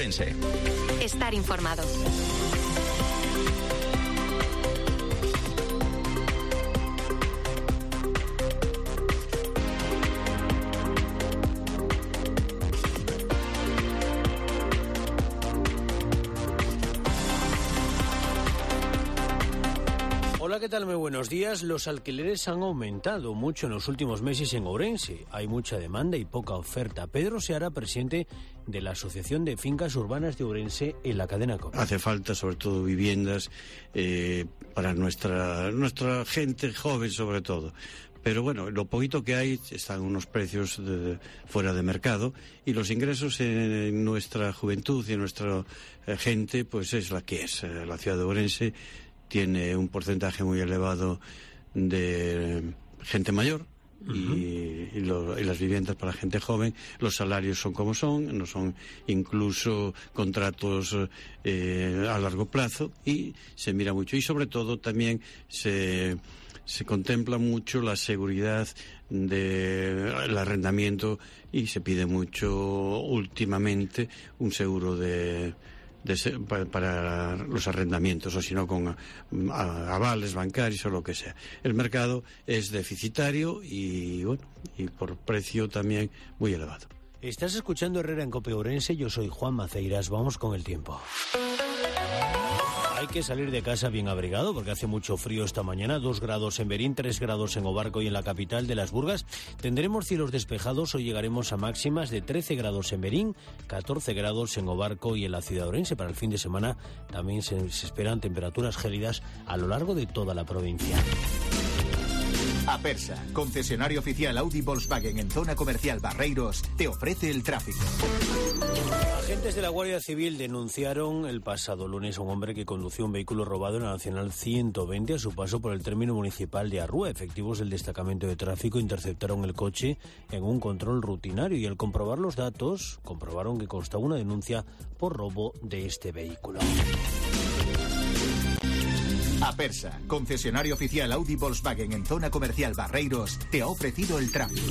Ourense. Estar informado. Hola, ¿qué tal? Muy buenos días. Los alquileres han aumentado mucho en los últimos meses en Ourense. Hay mucha demanda y poca oferta. Pedro Seara, presidente de la Asociación de Fincas Urbanas de Ourense, en la cadena COPE. Hace falta sobre todo viviendas para nuestra gente joven sobre todo. Pero bueno, lo poquito que hay están unos precios fuera de mercado y los ingresos en nuestra juventud y en nuestra gente pues es la que es. La ciudad de Ourense tiene un porcentaje muy elevado de gente mayor y las viviendas para gente joven. Los salarios son como son, no son incluso contratos a largo plazo y se mira mucho. Y sobre todo también se contempla mucho la seguridad del arrendamiento y se pide mucho últimamente un seguro para los arrendamientos, o si no con avales bancarios o lo que sea. El mercado es deficitario y bueno, y por precio también muy elevado. Estás escuchando Herrera en COPE Ourense, yo soy Juan Maceiras. Vamos con el tiempo. Hay que salir de casa bien abrigado porque hace mucho frío esta mañana. 2 grados en Berín, 3 grados en Obarco y en la capital de Las Burgas. Tendremos cielos despejados. Hoy llegaremos a máximas de 13 grados en Berín, 14 grados en Obarco y en la ciudad de Ourense. Para el fin de semana también se esperan temperaturas gélidas a lo largo de toda la provincia. Apersa, concesionario oficial Audi Volkswagen en zona comercial Barreiros, te ofrece el tráfico. Agentes de la Guardia Civil denunciaron el pasado lunes a un hombre que condució un vehículo robado en la Nacional 120 a su paso por el término municipal de Arrúa. Efectivos del destacamento de tráfico interceptaron el coche en un control rutinario y al comprobar los datos, comprobaron que constaba una denuncia por robo de este vehículo. Apersa, concesionario oficial Audi Volkswagen en zona comercial Barreiros, te ha ofrecido el tráfico.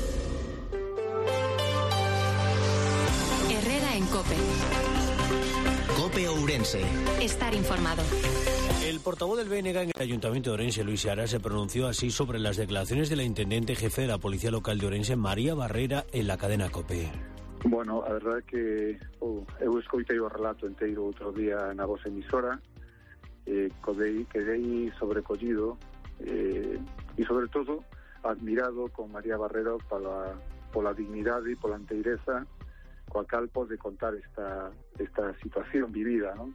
Herrera en COPE. COPE Ourense. Estar informado. El portavoz del BNG en el Ayuntamiento de Ourense, Luis Seara, se pronunció así sobre las declaraciones de la intendente jefe de la Policía Local de Ourense, María Barrera, en la cadena COPE. Bueno, a verdade é que eu escoitei o relato inteiro outro día na vosa emisora. Quedei sobrecollido e sobre todo admirado con María Barrera pola dignidade e pola enteireza coa cal pode contar esta situación vivida, non?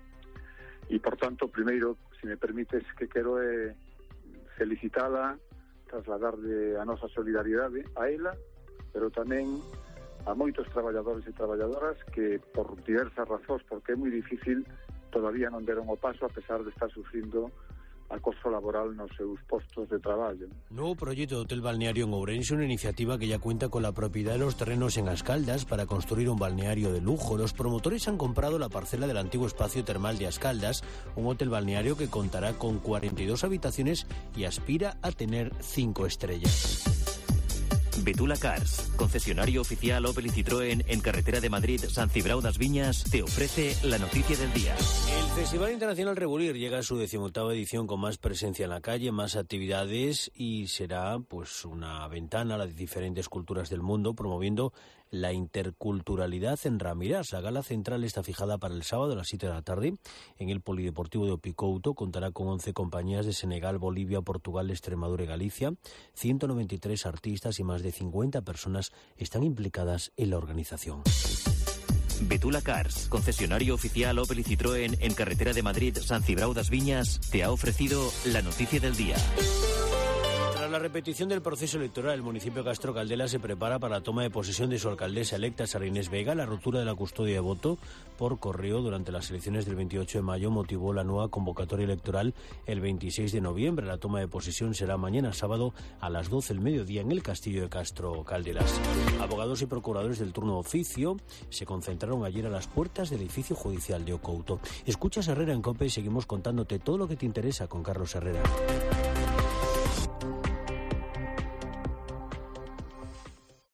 E por tanto, primeiro, se me permites, que quero felicitala, trasladarle a nosa solidaridade a ela, pero tamén a moitos traballadores e traballadoras que por diversas razóns, porque é moi difícil, todavía non deron o paso a pesar de estar sufrindo acoso laboral nos seus postos de traballo. Nuevo proyecto de hotel balneario en Ourense, una iniciativa que ya cuenta con la propiedad de los terrenos en Ascaldas para construir un balneario de lujo. Los promotores han comprado la parcela del antiguo espacio termal de Ascaldas, un hotel balneario que contará con 42 habitaciones y aspira a tener 5 estrellas. Betula Cars, concesionario oficial Opel y Citroën en carretera de Madrid, San Cibrao das Viñas, te ofrece la noticia del día. El Festival Internacional Rebulir llega a su 18ª edición con más presencia en la calle, más actividades y será pues una ventana a las diferentes culturas del mundo, promoviendo la interculturalidad en Ramirás. La gala central está fijada para el sábado a las 7 de la tarde en el Polideportivo de Opicouto. Contará con 11 compañías de Senegal, Bolivia, Portugal, Extremadura y Galicia. 193 artistas y más de 50 personas están implicadas en la organización. Betula Cars, concesionario oficial Opel y Citroën en carretera de Madrid, San Cibrao das Viñas, te ha ofrecido la noticia del día. Tras la repetición del proceso electoral, el municipio de Castro Caldela se prepara para la toma de posesión de su alcaldesa electa, Sara Inés Vega. La ruptura de la custodia de voto por correo durante las elecciones del 28 de mayo motivó la nueva convocatoria electoral el 26 de noviembre. La toma de posesión será mañana sábado a las 12 del mediodía en el Castillo de Castro Caldelas. Abogados y procuradores del turno de oficio se concentraron ayer a las puertas del edificio judicial de Ocouto. Escuchas Herrera en COPE y seguimos contándote todo lo que te interesa con Carlos Herrera.